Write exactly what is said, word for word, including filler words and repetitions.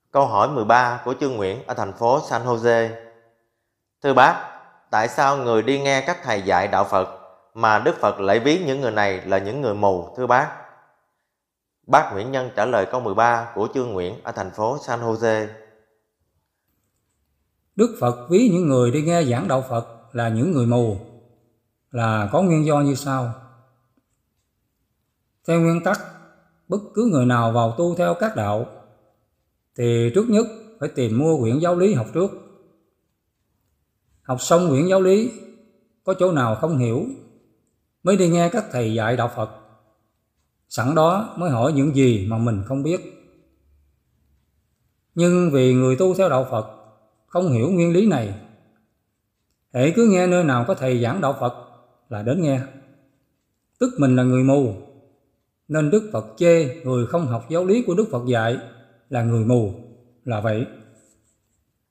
Câu hỏi mười ba của Trương Nguyễn ở thành phố San Jose. Thưa bác, tại sao người đi nghe các thầy dạy đạo Phật mà Đức Phật lại ví những người này là những người mù, thưa bác? Bác Nguyễn Nhân trả lời câu mười ba của Trương Nguyễn ở thành phố San Jose. Đức Phật ví những người đi nghe giảng đạo Phật là những người mù là có nguyên do như sau. Theo nguyên tắc, bất cứ người nào vào tu theo các đạo thì trước nhất phải tìm mua quyển giáo lý học trước. Học xong quyển giáo lý, có chỗ nào không hiểu mới đi nghe các thầy dạy đạo Phật. Sẵn đó mới hỏi những gì mà mình không biết. Nhưng vì người tu theo đạo Phật không hiểu nguyên lý này, hễ cứ nghe nơi nào có thầy giảng đạo Phật là đến nghe, tức mình là người mù. Nên Đức Phật chê người không học giáo lý của Đức Phật dạy là người mù là vậy.